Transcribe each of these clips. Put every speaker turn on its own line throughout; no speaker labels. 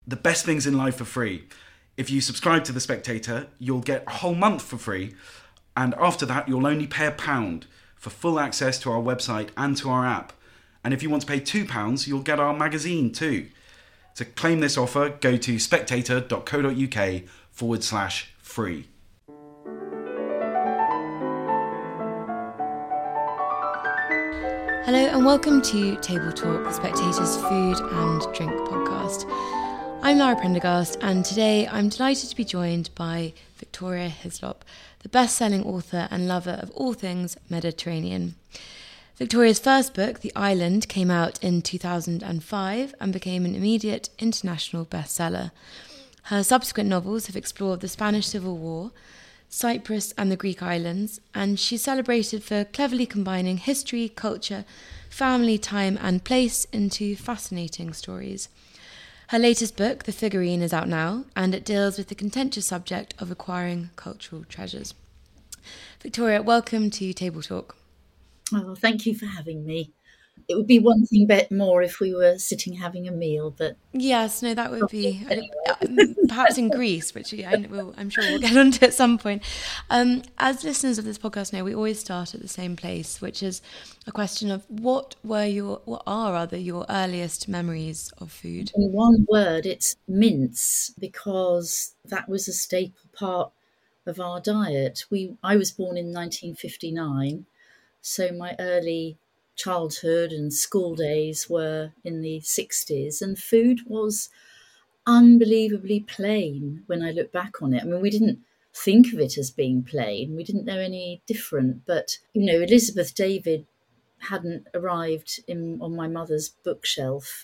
the best things in life for free. If you subscribe to The Spectator, you'll get a whole month for free. And after that, you'll only pay £1 for full access to our website and to our app. And if you want to pay £2, you'll get our magazine too. To claim this offer, go to spectator.co.uk/free.
Hello and welcome to Table Talk, The Spectator's food and drink podcast. I'm Lara Prendergast, and today I'm delighted to be joined by Victoria Hislop, the best-selling author and lover of all things Mediterranean. Victoria's first book, The Island, came out in 2005 and became an immediate international bestseller. Her subsequent novels have explored the Spanish Civil War, Cyprus and the Greek islands, and she's celebrated for cleverly combining history, culture, family, time and place into fascinating stories. Her latest book, The Figurine, is out now, and it deals with the contentious subject of acquiring cultural treasures. Victoria, welcome to Table Talk.
Oh, thank you for having me. It would be one thing more if we were sitting having a meal, but...
Yes, no, that would be... perhaps in Greece, which I'm sure we'll get onto at some point. As listeners of this podcast know, we always start at the same place, which is a question of what are your earliest memories of food?
In one word, it's mince, because that was a staple part of our diet. I was born in 1959, so my early childhood and school days were in the 60s, and food was unbelievably plain when I look back on it. I mean, we didn't think of it as being plain. We didn't know any different. But, Elizabeth David hadn't arrived on my mother's bookshelf,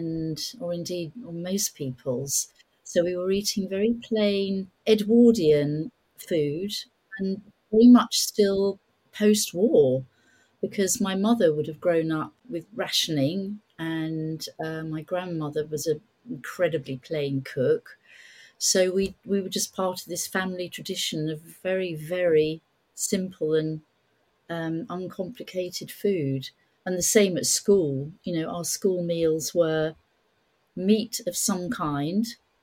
or indeed on most people's. So we were eating very plain Edwardian food, and very much still post-war, because my mother would have grown up with rationing, and my grandmother was an incredibly plain cook. So we were just part of this family tradition of very, very simple and uncomplicated food. And the same at school. Our school meals were meat of some kind,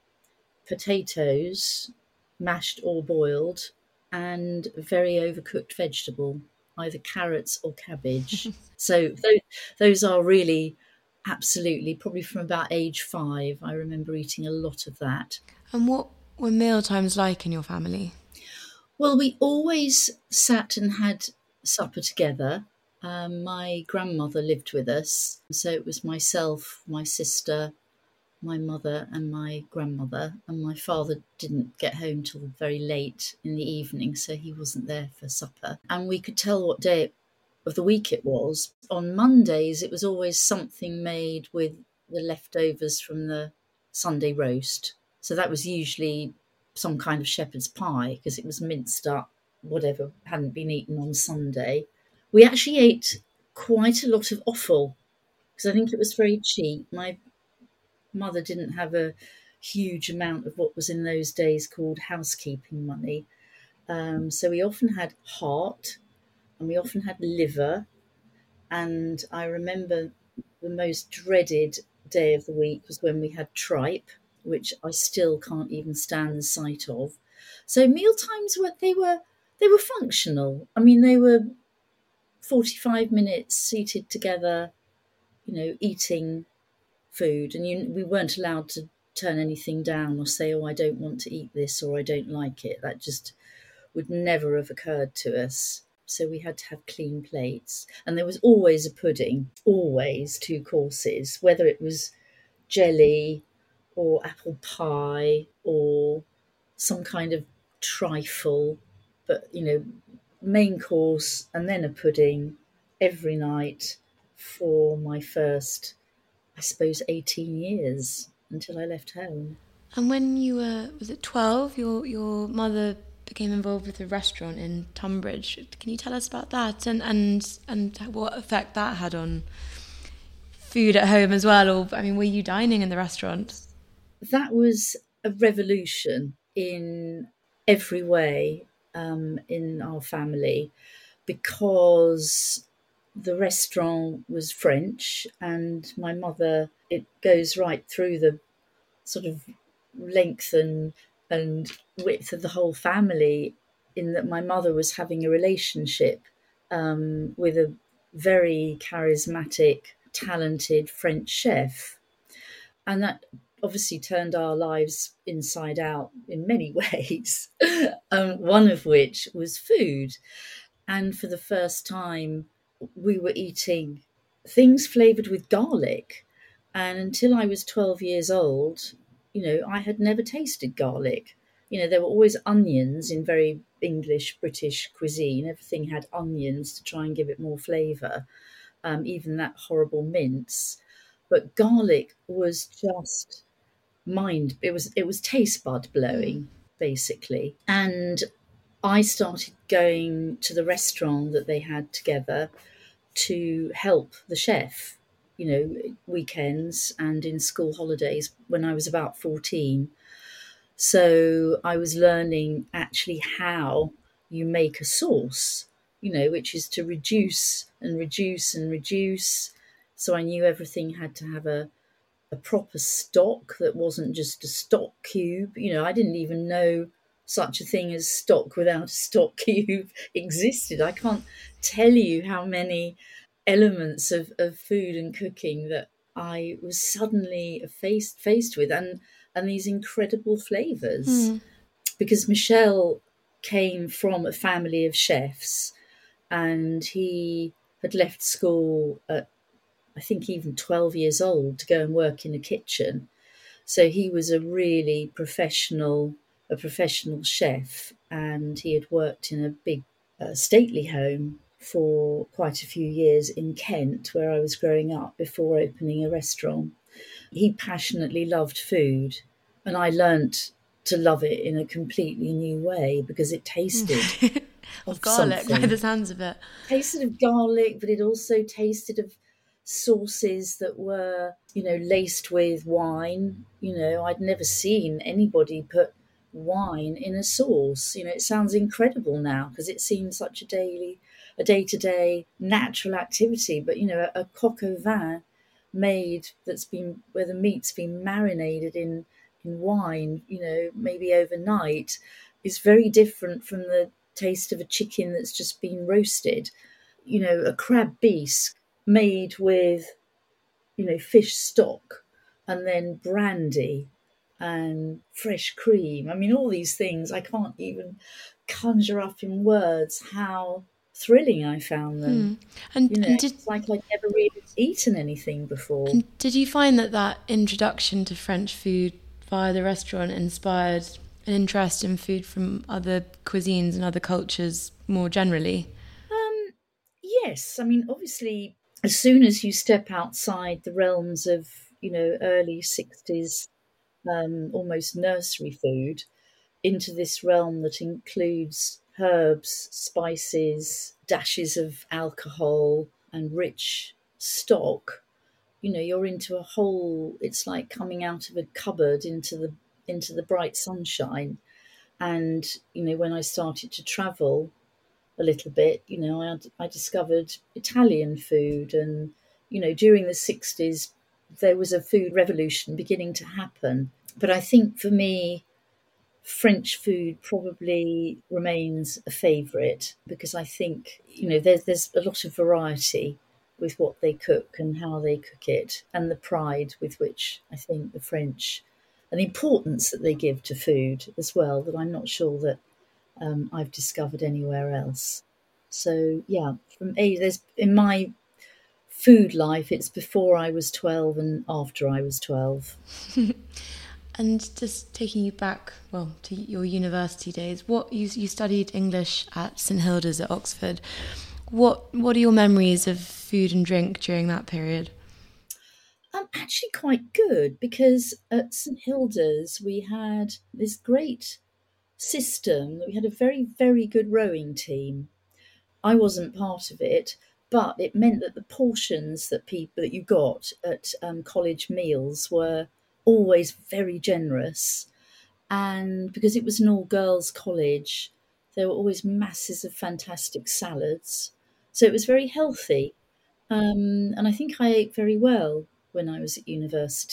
potatoes, mashed or boiled, and very overcooked vegetable, either carrots or cabbage. So those are really absolutely, probably from about age 5, I remember eating a lot of that.
And what were meal times like in your family?
Well, we always sat and had supper together. My grandmother lived with us, so it was myself, my sister, my mother and my grandmother, and my father didn't get home till very late in the evening, so he wasn't there for supper. And we could tell what day of the week it was. On Mondays, it was always something made with the leftovers from the Sunday roast. So that was usually some kind of shepherd's pie, because it was minced up, whatever hadn't been eaten on Sunday. We actually ate quite a lot of offal, because I think it was very cheap. My mother didn't have a huge amount of what was in those days called housekeeping money. So we often had heart, and we often had liver. And I remember the most dreaded day of the week was when we had tripe, which I still can't even stand the sight of. So meal times were functional. I mean, they were 45 minutes seated together, eating food, and we weren't allowed to turn anything down or say, I don't want to eat this, or I don't like it. That just would never have occurred to us. So we had to have clean plates, and there was always a pudding, always 2 courses, whether it was jelly or apple pie or some kind of trifle, but main course and then a pudding every night for my first, I suppose, 18 years until I left home.
And when you were, was it 12, your mother became involved with a restaurant in Tunbridge. Can you tell us about that and what effect that had on food at home as well? Or, were you dining in the restaurant?
That was a revolution in every way in our family, because the restaurant was French, and my mother, it goes right through the sort of length and width of the whole family, in that my mother was having a relationship with a very charismatic, talented French chef. And that obviously turned our lives inside out in many ways, one of which was food. And for the first time, we were eating things flavored with garlic. And until I was 12 years old, I had never tasted garlic. There were always onions in very English, British cuisine. Everything had onions to try and give it more flavour, even that horrible mince. But garlic was just it was taste bud blowing, basically. And I started going to the restaurant that they had together to help the chef, weekends and in school holidays when I was about 14. So I was learning actually how you make a sauce, which is to reduce and reduce and reduce. So I knew everything had to have a proper stock that wasn't just a stock cube. I didn't even know such a thing as stock without a stock cube existed. I can't tell you how many elements of food and cooking that I was suddenly faced with, and these incredible flavors. Because Michel came from a family of chefs, and he had left school at, I think, even 12 years old to go and work in a kitchen. So he was a really professional chef, and he had worked in a big stately home for quite a few years in Kent, where I was growing up, before opening a restaurant. He passionately loved food, and I learnt to love it in a completely new way because it tasted
of garlic
something.
by the sounds of it.
Tasted of garlic, but it also tasted of sauces that were, laced with wine. I'd never seen anybody put wine in a sauce. It sounds incredible now because it seems such a day-to-day natural activity. But, a coq au vin made where the meat's been marinated in wine, maybe overnight, is very different from the taste of a chicken that's just been roasted. A crab bisque made with, fish stock and then brandy and fresh cream. I mean, all these things, I can't even conjure up in words how thrilling I found them.
And
it's like I'd never really eaten anything before.
And did you find that introduction to French food via the restaurant inspired an interest in food from other cuisines and other cultures more generally?
Yes. I mean, obviously, as soon as you step outside the realms of, early 60s, almost nursery food, into this realm that includes herbs, spices, dashes of alcohol and rich stock, you're into a whole, it's like coming out of a cupboard into the bright sunshine. And, when I started to travel a little bit, I discovered Italian food. And, during the 60s, there was a food revolution beginning to happen. But I think for me, French food probably remains a favourite because I think, there's a lot of variety with what they cook and how they cook it, and the pride with which I think the French, and the importance that they give to food as well, that I'm not sure that I've discovered anywhere else. So yeah, there's in my food life, it's before I was 12 and after I was 12.
And just taking you back, to your university days, what you studied English at St Hilda's at Oxford. What are your memories of food and drink during that period?
Actually quite good, because at St Hilda's we had this great system. We had a very, very good rowing team. I wasn't part of it, but it meant that the portions that you got at college meals were always very generous. And because it was an all-girls college, there were always masses of fantastic salads. So it was very healthy. And I think I ate very well when I was at university.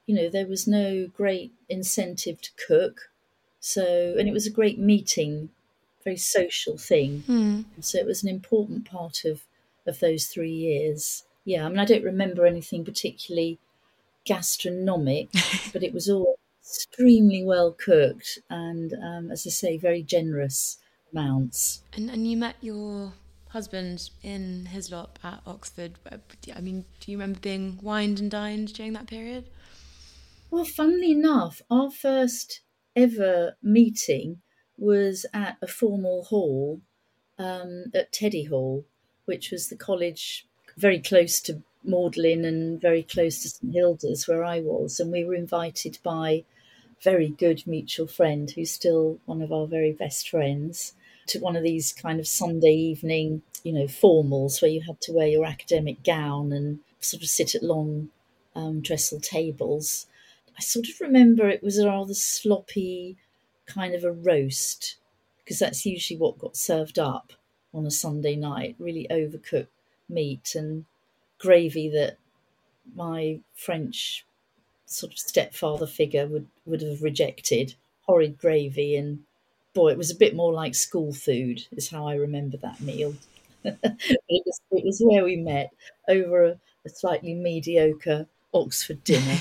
there was no great incentive to cook. So, and it was a great meeting, very social thing. So it was an important part of those 3 years. Yeah, I mean, I don't remember anything particularly gastronomic, but it was all extremely well cooked and, as I say, very generous amounts.
And you met your husband in Hislop at Oxford. I mean, do you remember being wined and dined during that period?
Well, funnily enough, our first ever meeting was at a formal hall at Teddy Hall, which was the college very close to Magdalen and very close to St Hilda's, where I was. And we were invited by a very good mutual friend who's still one of our very best friends to one of these kind of Sunday evening, formals where you had to wear your academic gown and sort of sit at long trestle tables. I sort of remember it was a rather sloppy kind of a roast, because that's usually what got served up on a Sunday night, really overcooked meat and gravy that my French sort of stepfather figure would have rejected. Horrid gravy, and boy, it was a bit more like school food, is how I remember that meal. It was where we met over a slightly mediocre Oxford dinner.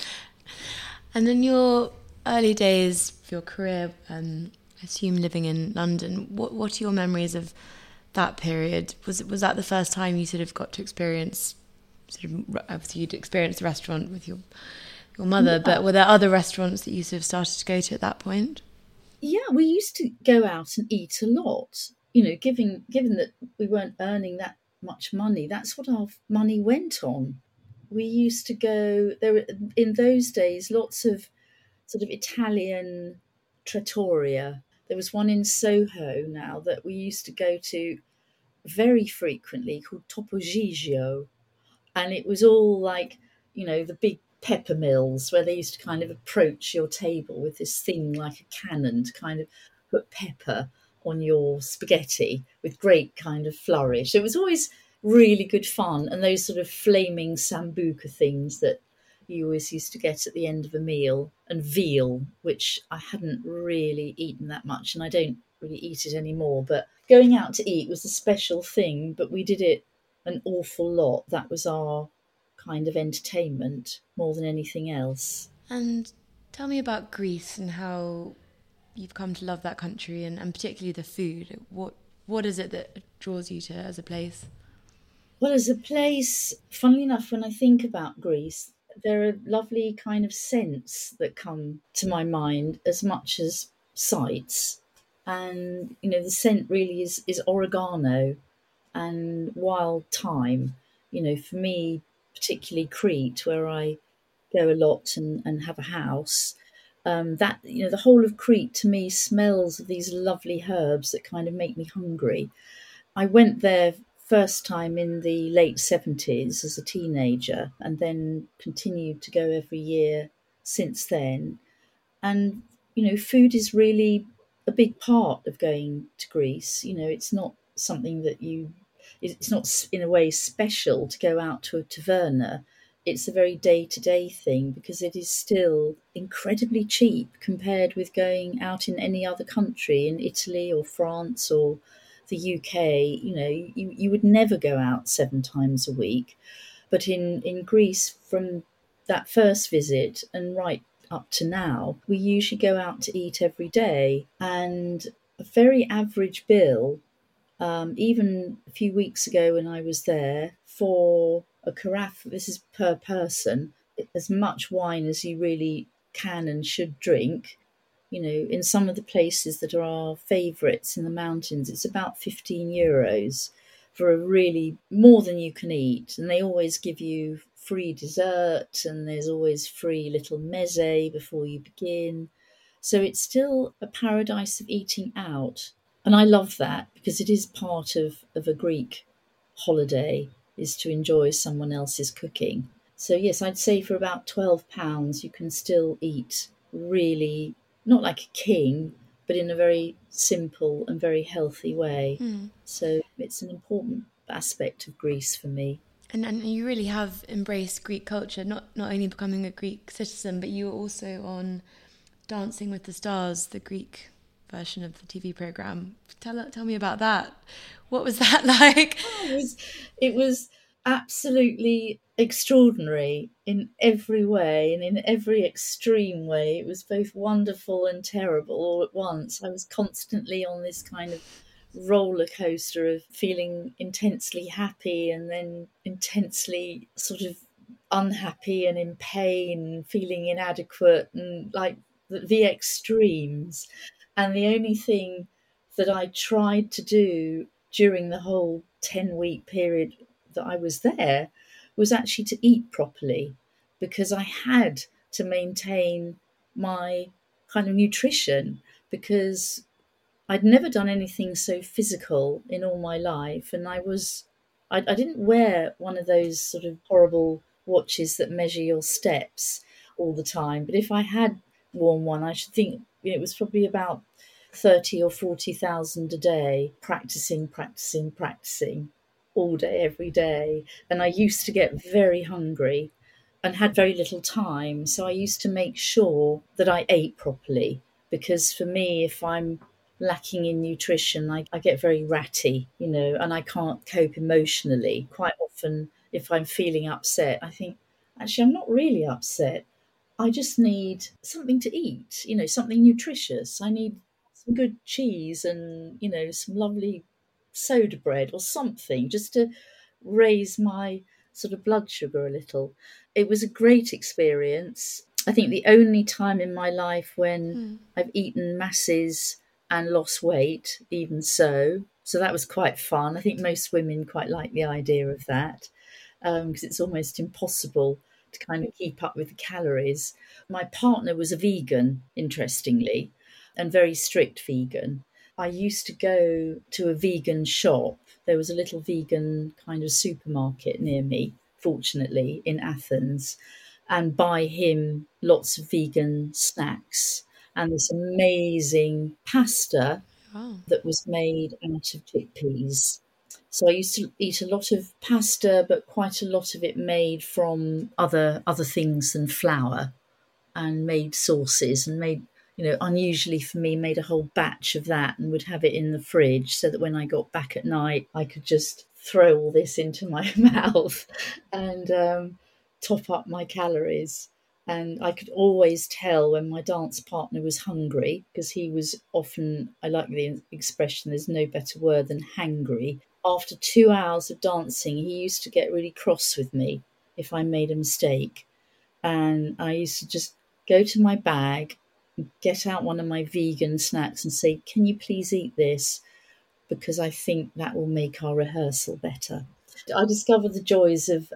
And in your early days of your career, I assume living in London, what are your memories of that period? Was that the first time you sort of got to experience, obviously you'd experienced the restaurant with your mother,
Yeah.
but were there other restaurants that you sort of started to go to at that point?
Yeah, we used to go out and eat a lot. Given that we weren't earning that much money, that's what our money went on. We used to go there were, in those days, lots of sort of Italian trattoria. There was one in Soho now that we used to go to very frequently called Topo Gigio, and it was all like, the big pepper mills where they used to kind of approach your table with this thing like a cannon to kind of put pepper on your spaghetti with great kind of flourish. It was always really good fun, and those sort of flaming sambuca things that you always used to get at the end of a meal, and veal, which I hadn't really eaten that much, and I don't really eat it anymore. But going out to eat was a special thing, but we did it an awful lot. That was our kind of entertainment more than anything else.
And tell me about Greece and how you've come to love that country, and particularly the food. What is it that draws you to it as a place?
Well, as a place, funnily enough, when I think about Greece, there are lovely kind of scents that come to my mind as much as sights. And, the scent really is oregano and wild thyme. For me, particularly Crete, where I go a lot and have a house, that, the whole of Crete to me smells of these lovely herbs that kind of make me hungry. I went there first time in the late 70s as a teenager, and then continued to go every year since then. And, food is really a big part of going to Greece. It's not something it's not in a way special to go out to a taverna. It's a very day to day thing, because it is still incredibly cheap compared with going out in any other country, in Italy or France or the UK. You would never go out 7 times a week. But in Greece, from that first visit and right up to now, we usually go out to eat every day. And a very average bill, even a few weeks ago when I was there, for a carafe, this is per person, as much wine as you really can and should drink. In some of the places that are our favourites in the mountains, it's about €15 for a really more than you can eat. And they always give you free dessert, and there's always free little meze before you begin. So it's still a paradise of eating out. And I love that, because it is part of a Greek holiday, is to enjoy someone else's cooking. So yes, I'd say for about £12 you can still eat really, not like a king, but in a very simple and very healthy way. So it's an important aspect of Greece for me.
And you really have embraced Greek culture, not only becoming a Greek citizen, but you were also on Dancing with the Stars, the Greek version of the TV program. Tell me about that. What was that like?
It was absolutely extraordinary in every way and in every extreme way. It was both wonderful and terrible all at once. I was constantly on this kind of roller coaster of feeling intensely happy and then intensely sort of unhappy and in pain, feeling inadequate, and like the extremes. And the only thing that I tried to do during the whole 10-week period that I was there was actually to eat properly, because I had to maintain my kind of nutrition, because I'd never done anything so physical in all my life. And I didn't wear one of those sort of horrible watches that measure your steps all the time. But if I had worn one, I should think it was probably about 30 or 40,000 a day, practicing all day, every day. And I used to get very hungry and had very little time. So I used to make sure that I ate properly, because for me, if I'm lacking in nutrition, I get very ratty, and I can't cope emotionally. Quite often, if I'm feeling upset, I think, actually, I'm not really upset. I just need something to eat, something nutritious. I need some good cheese and, some lovely soda bread or something, just to raise my sort of blood sugar a little. It was a great experience. I think the only time in my life when I've eaten masses and lost weight, even so. So that was quite fun. I think most women quite like the idea of that, because it's almost impossible to kind of keep up with the calories. My partner was a vegan, interestingly, and very strict vegan. I used to go to a vegan shop. There was a little vegan kind of supermarket near me, fortunately, in Athens, and buy him lots of vegan snacks and this amazing pasta
Wow.
that was made out of chickpeas. So I used to eat a lot of pasta, but quite a lot of it made from other things than flour, and made sauces, and made, unusually for me, made a whole batch of that and would have it in the fridge, so that when I got back at night, I could just throw all this into my mouth and top up my calories. And I could always tell when my dance partner was hungry, because he was often, I like the expression, there's no better word than hangry. After 2 hours of dancing, he used to get really cross with me if I made a mistake. And I used to just go to my bag, get out one of my vegan snacks and say, "Can you please eat this? Because I think that will make our rehearsal better." I discovered the joys of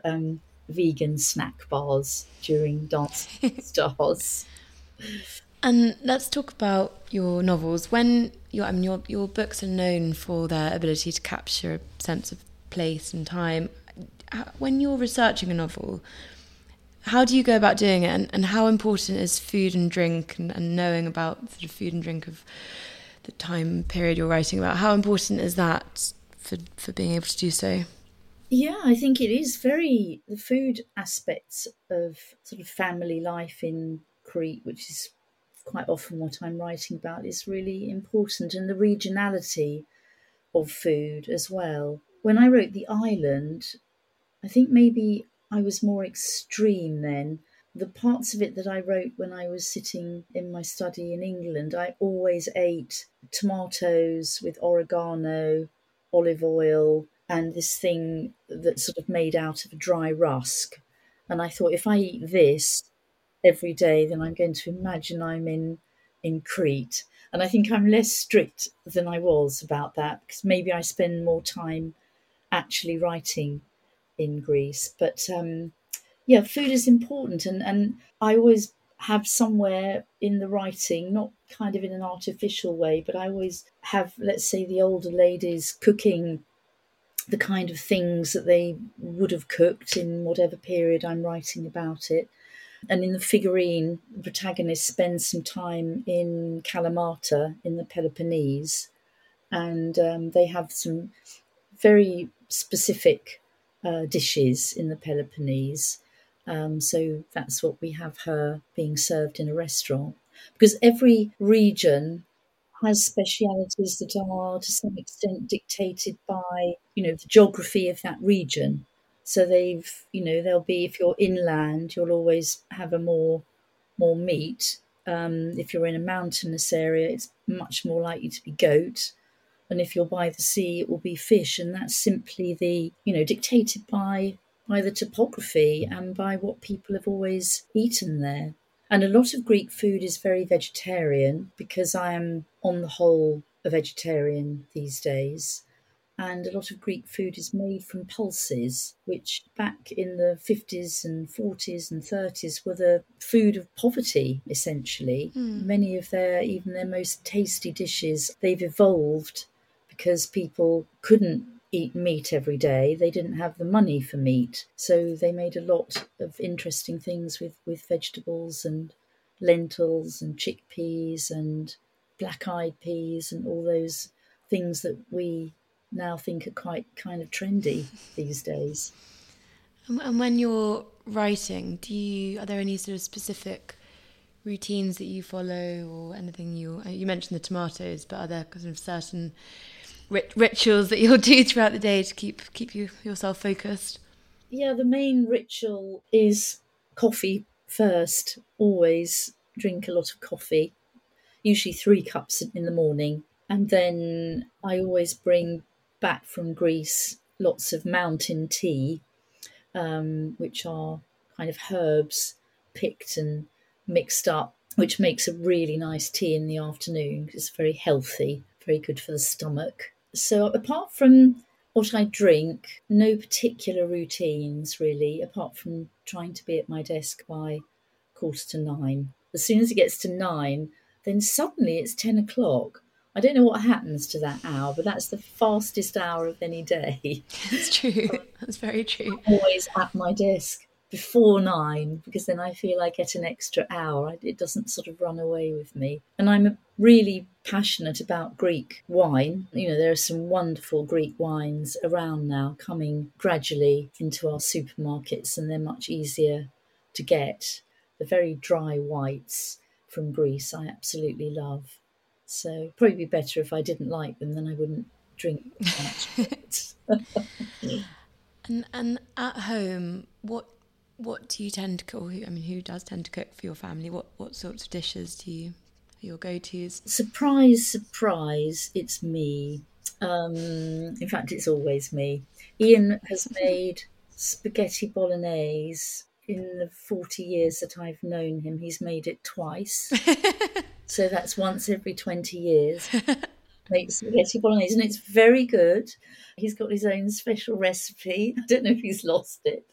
vegan snack bars during Dancing with the Stars.
And let's talk about your novels. When your books are known for their ability to capture a sense of place and time. When you're researching a novel, how do you go about doing it, and how important is food and drink and knowing about sort of food and drink of the time period you're writing about? How important is that for being able to do so?
Yeah, I think it is the food aspects of sort of family life in Crete, which is quite often what I'm writing about, is really important, and the regionality of food as well. When I wrote The Island, I think maybe I was more extreme then. The parts of it that I wrote when I was sitting in my study in England, I always ate tomatoes with oregano, olive oil, and this thing that's sort of made out of a dry rusk. And I thought, if I eat this every day, then I'm going to imagine I'm in Crete. And I think I'm less strict than I was about that, because maybe I spend more time actually writing in Greece. But yeah, food is important. And I always have somewhere in the writing, not kind of in an artificial way, but I always have, let's say, the older ladies cooking the kind of things that they would have cooked in whatever period I'm writing about it. And in the figurine, the protagonist spends some time in Kalamata in the Peloponnese, and they have some very specific dishes in the Peloponnese. So that's what we have her being served in a restaurant. Because every region has specialities that are to some extent dictated by, the geography of that region. So there'll be, if you're inland, you'll always have a more meat. If you're in a mountainous area, it's much more likely to be goat. And if you're by the sea, it will be fish. And that's simply dictated by the topography and by what people have always eaten there. And a lot of Greek food is very vegetarian, because I am, on the whole, a vegetarian these days. And a lot of Greek food is made from pulses, which back in the 50s and 40s and 30s were the food of poverty, essentially. Many of even their most tasty dishes, they've evolved because people couldn't eat meat every day. They didn't have the money for meat. So they made a lot of interesting things with vegetables and lentils and chickpeas and black-eyed peas and all those things that we now think are quite kind of trendy these days.
And when you're writing, are there any sort of specific routines that you follow, or anything you mentioned the tomatoes, but are there kind of certain rituals that you'll do throughout the day to keep yourself focused?
Yeah, the main ritual is coffee first. Always drink a lot of coffee, usually 3 cups in the morning. And then I always bring back from Greece lots of mountain tea, which are kind of herbs picked and mixed up, which makes a really nice tea in the afternoon. It's very healthy, very good for the stomach. So apart from what I drink, no particular routines really, apart from trying to be at my desk by 9:15. As soon as it gets to 9, then suddenly it's 10 o'clock. I don't know what happens to that hour, but that's the fastest hour of any day.
It's true. That's very true.
I'm always at my desk before 9, because then I feel I get an extra hour. It doesn't sort of run away with me. And I'm really passionate about Greek wine. There are some wonderful Greek wines around now, coming gradually into our supermarkets, and they're much easier to get. The very dry whites from Greece I absolutely love. So probably be better if I didn't like them, then I wouldn't drink much.
And at home, what do you tend to cook? Who does tend to cook for your family? What sorts of dishes are your go-tos?
Surprise, it's me. In fact, it's always me. Ian has made spaghetti bolognese. In the 40 years that I've known him, he's made it twice. So that's once every 20 years. Makes spaghetti bolognese, and it's very good. He's got his own special recipe. I don't know if he's lost it.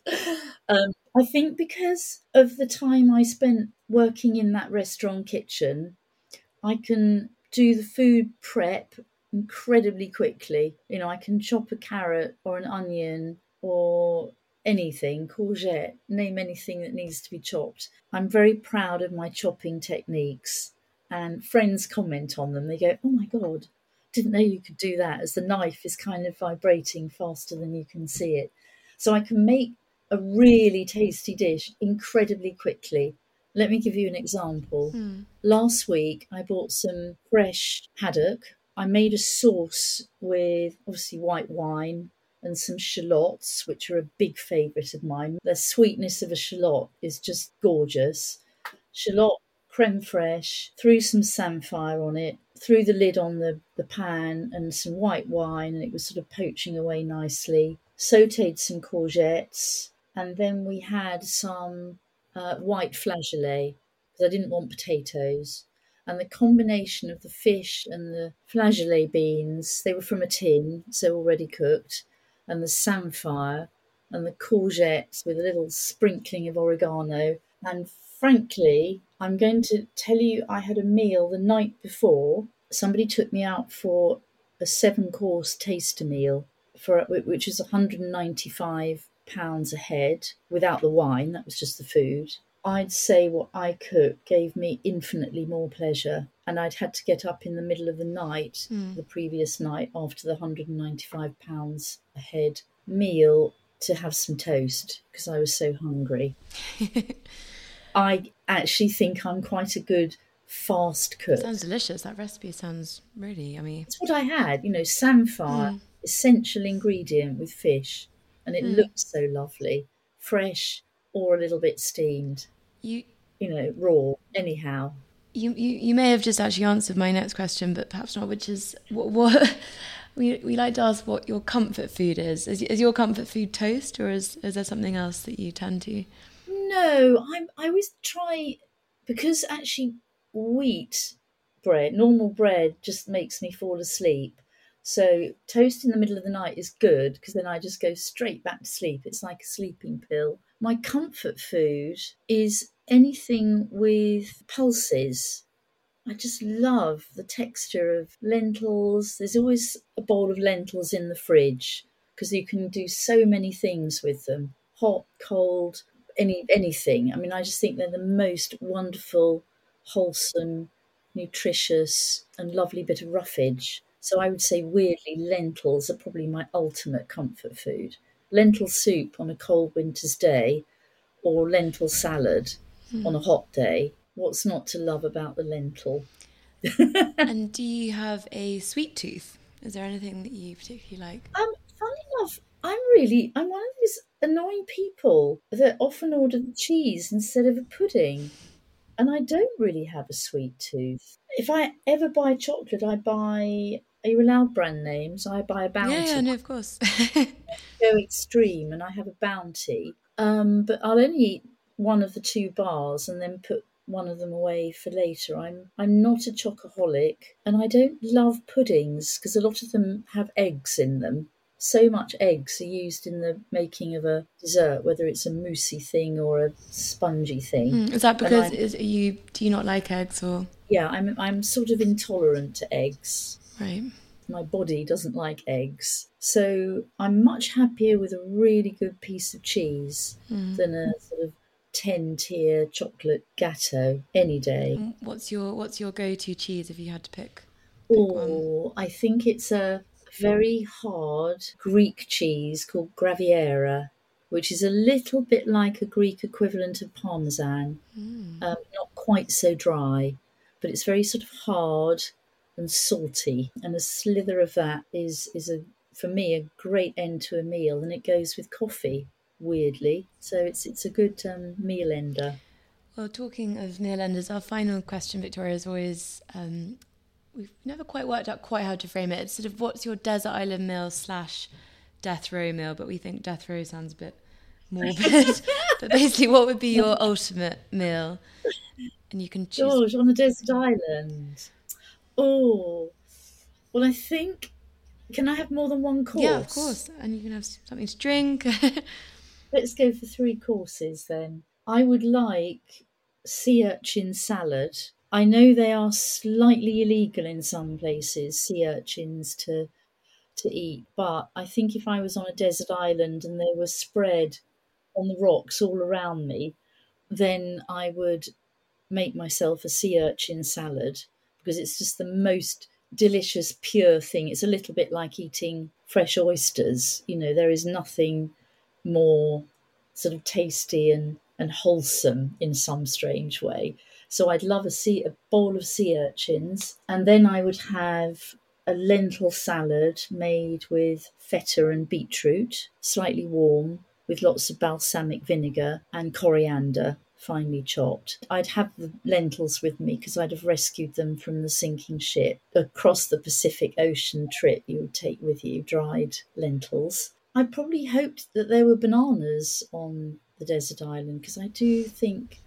I think because of the time I spent working in that restaurant kitchen, I can do the food prep incredibly quickly. I can chop a carrot or an onion or anything, courgette, name anything that needs to be chopped. I'm very proud of my chopping techniques, and friends comment on them. They go, "Oh my God, didn't know you could do that," as the knife is kind of vibrating faster than you can see it. So I can make a really tasty dish incredibly quickly. Let me give you an example. Last week, I bought some fresh haddock. I made a sauce with obviously white wine and some shallots, which are a big favourite of mine. The sweetness of a shallot is just gorgeous. Shallot, creme fraiche, threw some samphire on it, threw the lid on the pan and some white wine, and it was sort of poaching away nicely. Sautéed some courgettes, and then we had some white flageolet, because I didn't want potatoes. And the combination of the fish and the flageolet beans, they were from a tin, so already cooked, and the samphire and the courgettes with a little sprinkling of oregano. And frankly, I'm going to tell you, I had a meal the night before. Somebody took me out for a 7-course taster meal, which was £195 a head, without the wine. That was just the food. I'd say what I cooked gave me infinitely more pleasure, and I'd had to get up in the middle of the night, the previous night, after the £195 a head meal. to have some toast because I was so hungry. I actually think I'm quite a good fast cook.
Sounds delicious. That recipe sounds really yummy.
That's what I had, samphire, essential ingredient with fish, and it looked so lovely, fresh or a little bit steamed,
You
raw, anyhow.
You may have just actually answered my next question, but perhaps not, which is what we like to ask what your comfort food is. Is your comfort food toast, or is there something else that you tend to?
No, I always try, because actually wheat bread, normal bread, just makes me fall asleep. So toast in the middle of the night is good because then I just go straight back to sleep. It's like a sleeping pill. My comfort food is anything with pulses. I just love the texture of lentils. There's always a bowl of lentils in the fridge because you can do so many things with them. Hot, cold, anything. I mean, I just think they're the most wonderful, wholesome, nutritious and lovely bit of roughage. So I would say, weirdly, lentils are probably my ultimate comfort food. Lentil soup on a cold winter's day, or lentil salad on a hot day. What's not to love about the lentil?
And do you have a sweet tooth? Is there anything that you particularly like?
Funny enough, I'm one of those annoying people that often order the cheese instead of a pudding. And I don't really have a sweet tooth. If I ever buy chocolate, are you allowed brand names? I buy a Bounty.
Yeah, no, of course.
Go extreme, and I have a Bounty. But I'll only eat one of the 2 bars and then put one of them away for later. I'm not a chocoholic, and I don't love puddings because a lot of them have eggs in them. So much eggs are used in the making of a dessert, whether it's a moussey thing or a spongy thing.
Is that because do you not like eggs, or?
Yeah, I'm sort of intolerant to eggs.
Right.
My body doesn't like eggs. So I'm much happier with a really good piece of cheese than a sort of 10-tier chocolate gâteau any day.
What's your go-to cheese if you had to pick
one? I think it's a very hard Greek cheese called Graviera, which is a little bit like a Greek equivalent of Parmesan. Not quite so dry, but it's very sort of hard and salty, and a slither of that is for me a great end to a meal, and it goes with coffee, weirdly. So it's a good meal ender.
Well, talking of meal enders, our final question, Victoria, is always we've never quite worked out quite how to frame it. It's sort of, what's your desert island meal / death row meal, but we think death row sounds a bit morbid. But basically, what would be your ultimate meal? And you can choose.
George, on the desert island. Oh, well, I think, can I have more than one course?
Yeah, of course. And you can have something to drink.
Let's go for 3 courses then. I would like sea urchin salad. I know they are slightly illegal in some places, sea urchins to eat, but I think if I was on a desert island and they were spread on the rocks all around me, then I would make myself a sea urchin salad, because it's just the most delicious, pure thing. It's a little bit like eating fresh oysters. There is nothing more sort of tasty and wholesome in some strange way. So I'd love a bowl of sea urchins, and then I would have a lentil salad made with feta and beetroot, slightly warm, with lots of balsamic vinegar and coriander, finely chopped. I'd have the lentils with me because I'd have rescued them from the sinking ship. Across the Pacific Ocean trip you would take with you dried lentils. I probably hoped that there were bananas on the desert island, because I do think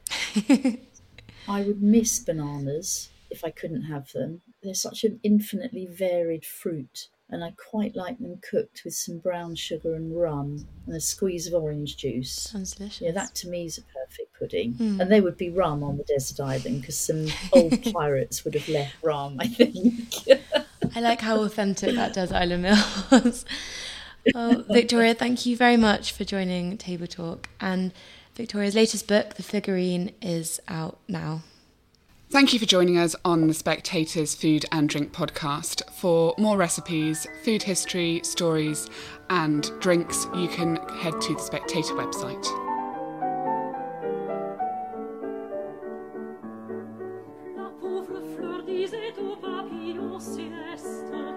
I would miss bananas if I couldn't have them. They're such an infinitely varied fruit, and I quite like them cooked with some brown sugar and rum and a squeeze of orange juice.
Sounds delicious.
Yeah, that to me is a perfect pudding. And there would be rum on the desert island, because some old pirates would have left rum, I think.
I like how authentic that desert island meal was. Well, Victoria, thank you very much for joining Table Talk. And Victoria's latest book, The Figurine, is out now.
Thank you for joining us on the Spectator's Food and Drink podcast. For more recipes, food history, stories and drinks, you can head to the Spectator website.
La pauvre fleur disait au papillon sieste.